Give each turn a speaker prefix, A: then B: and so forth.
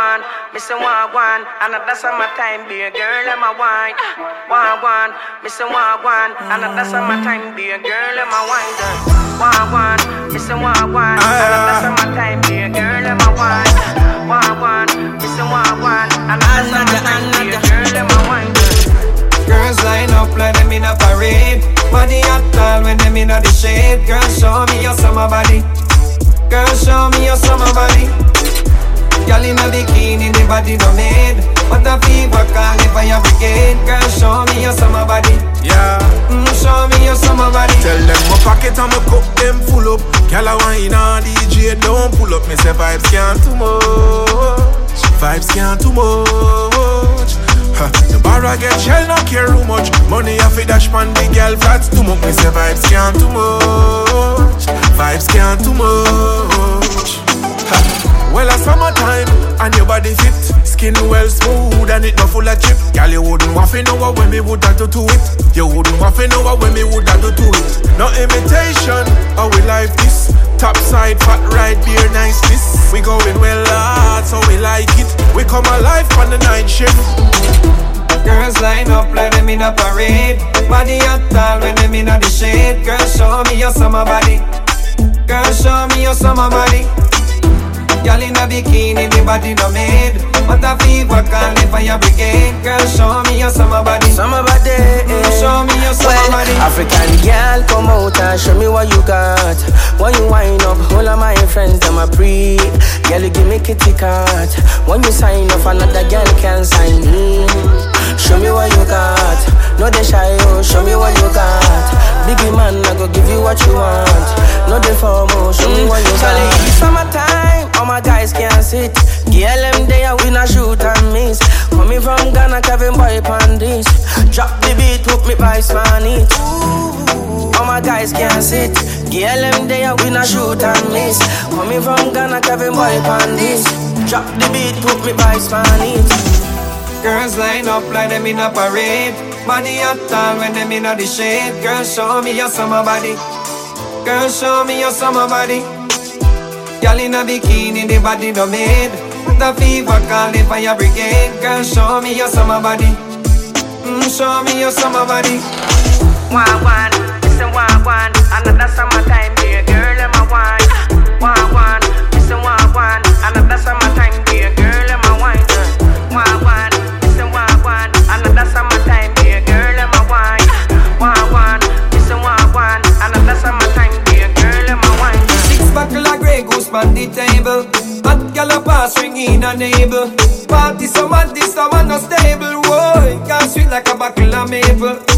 A: Wagwan, Mr. Wagwan, and that's my time, be a girl, I'm a wine. Wagwan, Mr. Wagwan, and that's my time, be a girl, I'm a wine. Wagwan, Mr. Wagwan, and that's my time, be a girl, I'm a wine. Wagwan, Mr. Wagwan, and that's my time, be a girl, I'm a wine.
B: Girls line up like them in a parade. Body hot tall when them in the shade. Girls show me your summer body. Girls show me your summer body. Girl in a bikini, the body no made. What a fever call if I have brigade. Girl, show me your summer body.
C: Yeah.
B: Show me your summer body.
C: Tell them my pocket and my cup them full up. Girl I wine on DJ don't pull up. Me say vibes can't too much. Vibes can't too much. The bar I get shell not care too much. Money I fi dash man the girl flats too much. Me say vibes can't too much. Vibes can't too much. Well, a summertime, and your body fit. Skin well smooth, and it not full of chip. Girl, you wouldn't want to know what when me would have to do it. You wouldn't want to know what when me would have to do it. No imitation, how we life this. Top side, fat right, beer niceness. We going well hard, so we like it. We come alive on the night shift.
B: Girls line up like them in a parade. Body hot tall when them in the shade. Girl, show me your summer body. Girl, show me your summer body. Girl in a bikini, the body no made. What a fever call if I have brigade. Girl, show me your summer body.
A: Summer body,
B: show me your summer body.
A: African girl, come out and show me what you got. When you wind up, all of my friends, them a pre. Girl, you give me kitty cat. When you sign off, another girl can sign in. Show me what you got. No they shy, oh, show me what you got. Biggie man, I go give you what you want. No they formal, show me what you got. It's summertime, all my guys can't sit. Girl, them there, we not shoot and miss. Coming from Ghana, Kevin Boy Pandis. Drop the beat, put me by Spanish. All my guys can't sit. Girl, them there, we not shoot and miss. Coming from Ghana, Kevin Boy Pandis. Drop the beat, put me by Spanish.
B: Girls line up like them in a parade. Body hot tall when them in the shade. Girl, show me your summer body. Girl, show me your summer body. Girl in a bikini, the body no made. The fever call the fire brigade. Girl, show me your summer body. Show me your summer body.
A: Wagwan, Mr. Wagwan, another summertime, be a girl, I'm a wine. Wagwan, Mr. Wagwan, another summertime, be a girl, I'm a wine. Wagwan, Mr. Wagwan, another summertime, be a girl, I'm a wine. Wagwan, Mr. Wagwan, another summertime, be a girl, I'm a wine.
B: 6 buckle of Grey Goose on the table. Hot gal a pass ring in a neighbor. Party so mad, this a one no stable. Whoa, it can sweet like a buckle of maple.